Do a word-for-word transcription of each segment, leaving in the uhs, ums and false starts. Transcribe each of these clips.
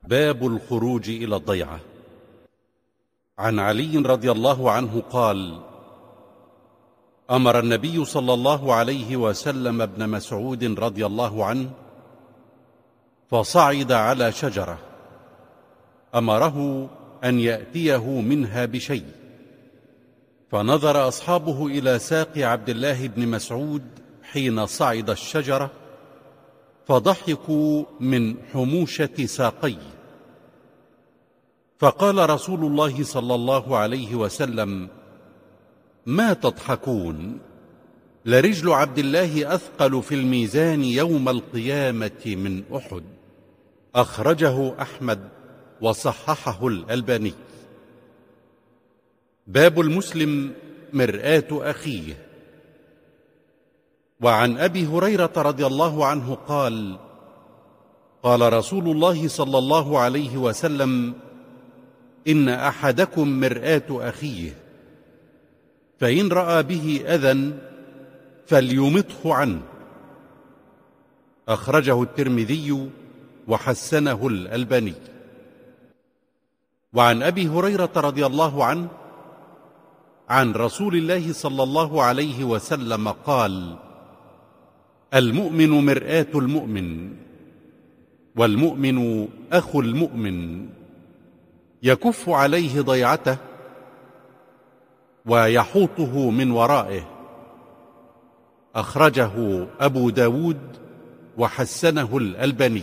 باب الخروج إلى الضيعة. عن علي رضي الله عنه قال: أمر النبي صلى الله عليه وسلم ابن مسعود رضي الله عنه فصعد على شجرة، أمره أن يأتيه منها بشيء، فنظر أصحابه إلى ساق عبد الله بن مسعود حين صعد الشجرة فضحكوا من حموشة ساقيه، فقال رسول الله صلى الله عليه وسلم: ما تضحكون؟ لرجل عبد الله أثقل في الميزان يوم القيامة من أحد. أخرجه أحمد وصححه الألباني. باب المسلم مرآة أخيه. وعن أبي هريرة رضي الله عنه قال: قال رسول الله صلى الله عليه وسلم: إن أحدكم مرآة أخيه، فإن رأى به أذى فليمطه عنه. أخرجه الترمذي وحسنه الألباني. وعن أبي هريرة رضي الله عنه عن رسول الله صلى الله عليه وسلم قال: المؤمن مرآة المؤمن، والمؤمن أخو المؤمن، يكف عليه ضيعته ويحوطه من ورائه. أخرجه أبو داود وحسنه الألباني.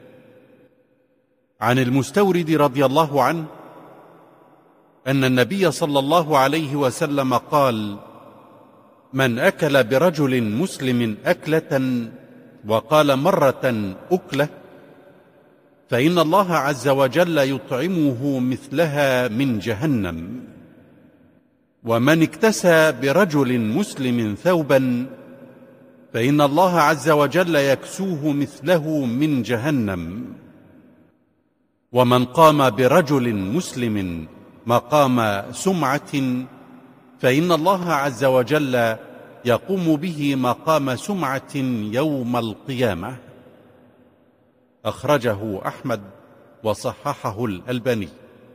عن المستورد رضي الله عنه أن النبي صلى الله عليه وسلم قال: من أكل برجل مسلم أكلة وقال مرة أكلة، فإن الله عز وجل يطعمه مثلها من جهنم. ومن اكتسى برجل مسلم ثوبا، فإن الله عز وجل يكسوه مثله من جهنم. ومن قام برجل مسلم مقام سمعة، فإن الله عز وجل يقوم به مقام سمعة يوم القيامة. أخرجه أحمد وصححه الألباني.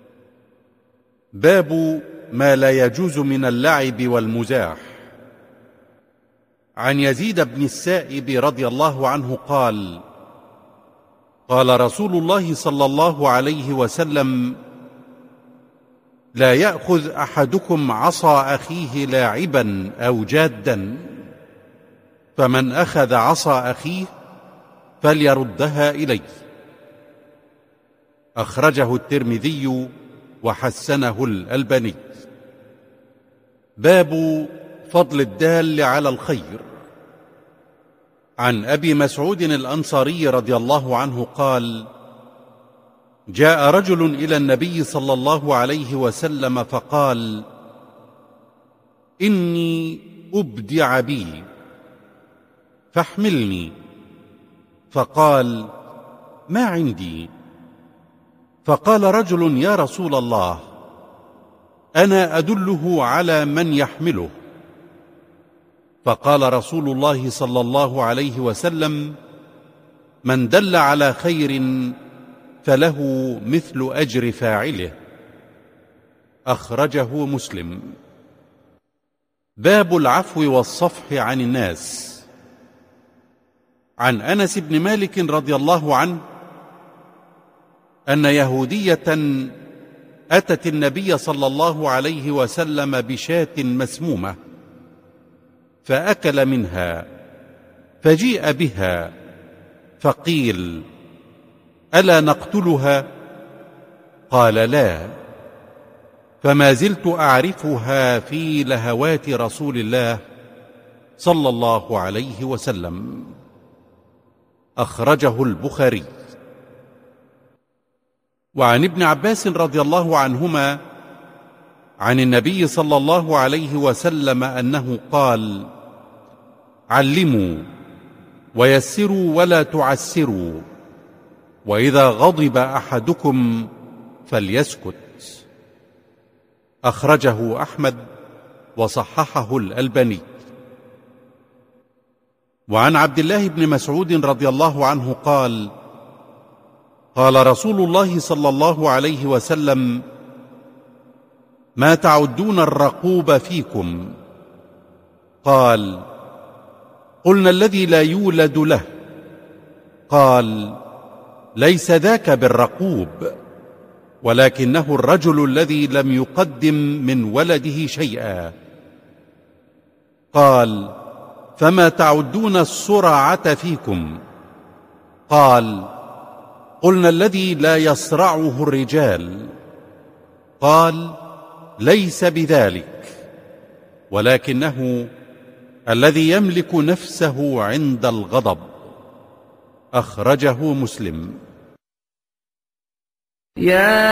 باب ما لا يجوز من اللعب والمزاح. عن يزيد بن السائب رضي الله عنه قال: قال رسول الله صلى الله عليه وسلم: لا يأخذ أحدكم عصا أخيه لاعبا أو جادا، فمن أخذ عصا أخيه فليردها إليه. أخرجه الترمذي وحسنه الألباني. باب فضل الدال على الخير. عن أبي مسعود الأنصاري رضي الله عنه قال: جاء رجل إلى النبي صلى الله عليه وسلم فقال: إني أبدع بي فاحملني. فقال: ما عندي. فقال رجل: يا رسول الله، أنا أدله على من يحمله. فقال رسول الله صلى الله عليه وسلم: من دل على خير فله مثل أجر فاعله. أخرجه مسلم. باب العفو والصفح عن الناس. عن أنس بن مالك رضي الله عنه أن يهودية أتت النبي صلى الله عليه وسلم بشاة مسمومة، فأكل منها، فجيء بها فقيل: ألا نقتلها؟ قال: لا. فما زلت أعرفها في لهوات رسول الله صلى الله عليه وسلم. أخرجه البخاري. وعن ابن عباس رضي الله عنهما عن النبي صلى الله عليه وسلم أنه قال: علموا ويسروا ولا تعسروا، وإذا غضب أحدكم فليسكت. أخرجه أحمد وصححه الألباني. وعن عبد الله بن مسعود رضي الله عنه قال: قال رسول الله صلى الله عليه وسلم: ما تعدون الرقوب فيكم؟ قال: قلنا الذي لا يولد له. قال: ليس ذاك بالرقوب، ولكنه الرجل الذي لم يقدم من ولده شيئا. قال: فما تعدون الصرعة فيكم؟ قال: قلنا الذي لا يصرعه الرجال. قال: ليس بذلك، ولكنه الذي يملك نفسه عند الغضب. أخرجه مسلم. يا